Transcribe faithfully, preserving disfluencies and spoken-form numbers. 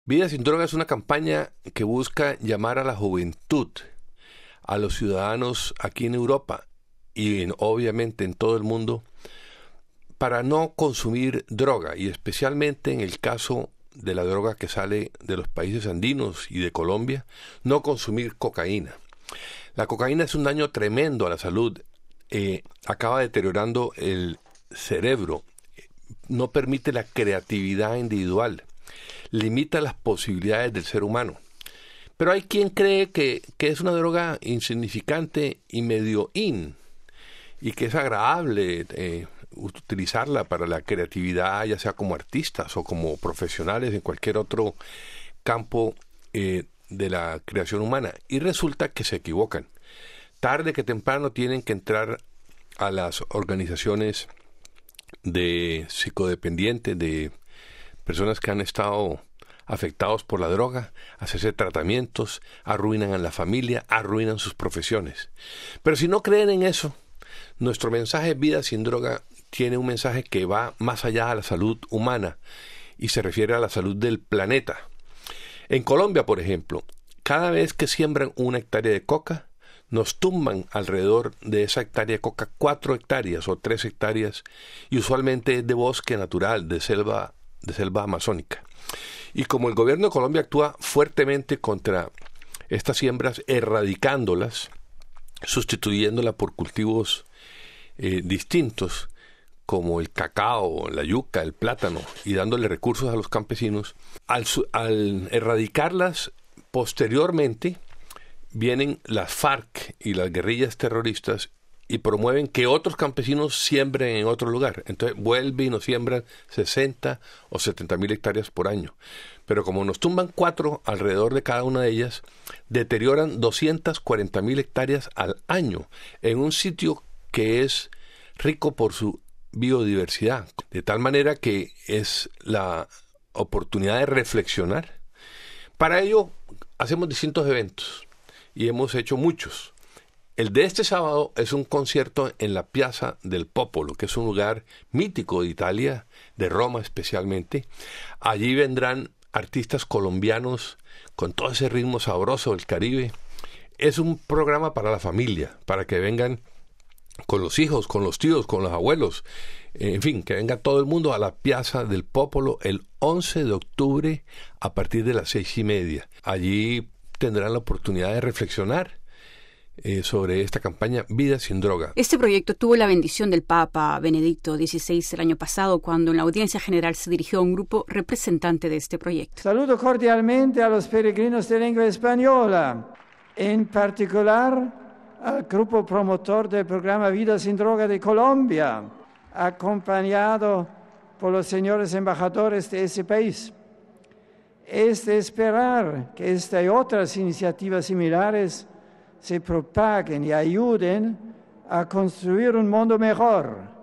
Vida sin droga es una campaña que busca llamar a la juventud, a los ciudadanos aquí en Europa y en- obviamente en todo el mundo, para no consumir droga, y especialmente en el caso de la droga que sale de los países andinos y de Colombia, no consumir cocaína. La cocaína es un daño tremendo a la salud, eh, acaba deteriorando el cerebro, no permite la creatividad individual, limita las posibilidades del ser humano. Pero hay quien cree que, que es una droga insignificante y medio in, y que es agradable eh, utilizarla para la creatividad, ya sea como artistas o como profesionales en cualquier otro campo eh, de la creación humana. Y resulta que se equivocan. Tarde que temprano tienen que entrar a las organizaciones de psicodependientes, de personas que han estado afectados por la droga, hacerse tratamientos, arruinan a la familia, arruinan sus profesiones. Pero si no creen en eso, nuestro mensaje Vida sin droga tiene un mensaje que va más allá de la salud humana y se refiere a la salud del planeta. En Colombia, por ejemplo, cada vez que siembran una hectárea de coca, nos tumban alrededor de esa hectárea de coca cuatro hectáreas o tres hectáreas, y usualmente es de bosque natural, de selva, de selva amazónica. Y como el gobierno de Colombia actúa fuertemente contra estas siembras, erradicándolas, sustituyéndolas por cultivos eh, distintos, como el cacao, la yuca, el plátano, y dándole recursos a los campesinos, al, su- al erradicarlas posteriormente, vienen las FARC y las guerrillas terroristas y promueven que otros campesinos siembren en otro lugar. Entonces vuelve y nos siembran sesenta o setenta mil hectáreas por año. Pero como nos tumban cuatro alrededor de cada una de ellas, deterioran doscientas cuarenta mil hectáreas al año en un sitio que es rico por su biodiversidad. De tal manera que es la oportunidad de reflexionar. Para ello hacemos distintos eventos y hemos hecho muchos. El de este sábado es un concierto en la Piazza del Popolo, que es un lugar mítico de Italia, de Roma especialmente. Allí vendrán artistas colombianos con todo ese ritmo sabroso del Caribe. Es un programa para la familia, para que vengan con los hijos, con los tíos, con los abuelos, en fin, que venga todo el mundo a la Piazza del Popolo el once de octubre a partir de las seis y media. Allí tendrán la oportunidad de reflexionar eh, sobre esta campaña Vida sin droga. Este proyecto tuvo la bendición del Papa Benedicto dieciséis el año pasado, cuando en la audiencia general se dirigió a un grupo representante de este proyecto. Saludo cordialmente a los peregrinos de lengua española, en particular al grupo promotor del programa Vida sin droga de Colombia, acompañado por los señores embajadores de ese país. Es de esperar que esta y otras iniciativas similares se propaguen y ayuden a construir un mundo mejor